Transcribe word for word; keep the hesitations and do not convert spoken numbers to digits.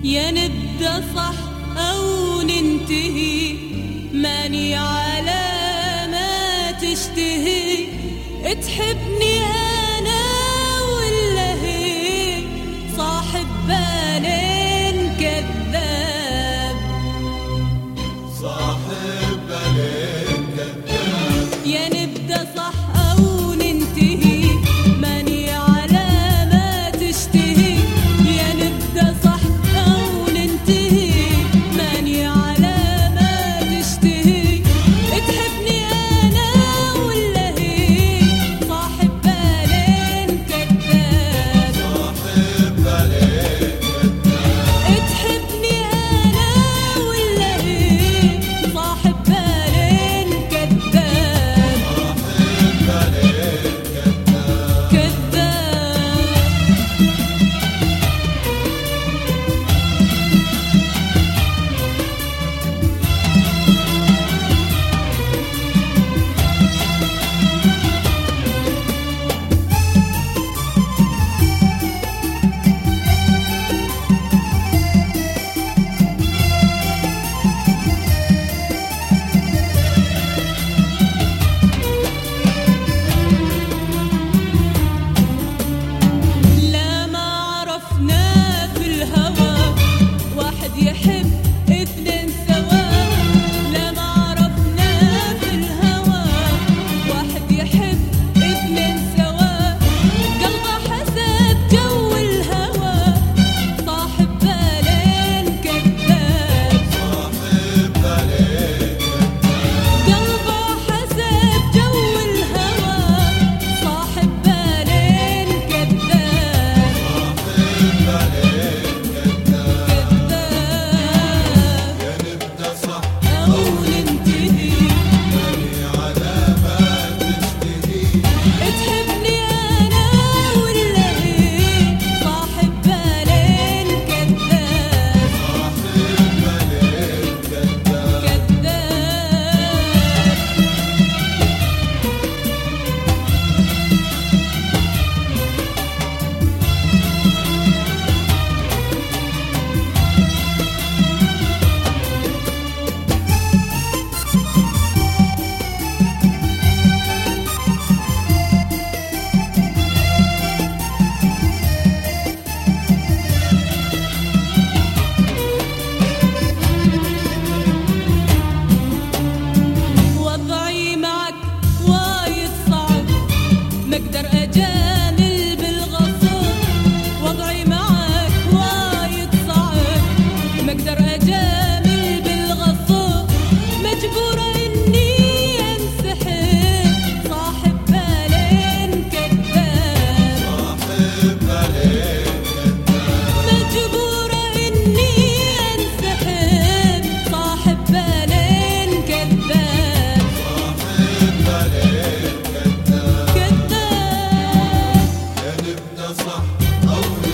يا نبدأ صح أو ننتهي، ماني على ما تشتهي. تحبني أنا ولا هي؟ صاحب بالين كذاب، صاحب بالين كذاب. يا نبدأ صح أو ننتهي، ماني على ما تشتهي. يا نبدأ صح أو ننتهي، ماني على ما تشتهي. تحبني أنا ولا هي؟ صاحب بالين كذاب، صاحب بالين كذاب. تحبني أنا ولا هي؟ صاحب بالين كذاب، صاحب بالين كذاب. كذاب. لا ما عرفنا في الهوى واحد يحب اثنين سوا. لا ما عرفنا في الهوى واحد يحب اثنين سوا. قلبه حسب جو الهوى، صاحب بالين كذاب، صاحب بالين كذاب. قلبه حسب جو الهوى، صاحب بالين كذاب، صاحب بالين كذاب. كذاب. يا نبدأ صح أو ننتهي، ماني على ما تشتهي. تحبني أنا ولا هي؟ صاحب بالين كذاب، صاحب بالين كذاب. كذاب. وضعي معك وايد صعب، ما اقدر اجامل بالغصب. وضعي معك وايد صعب، ما اقدر اجامل بالغصب. مجبورة اني انسحب، صاحب بالين كذاب، صاحب بالين كذاب. مجبورة اني انسحب. صاحب بالين كذاب، صاحب بالين كذاب. كذاب. يا نبدأ صح أو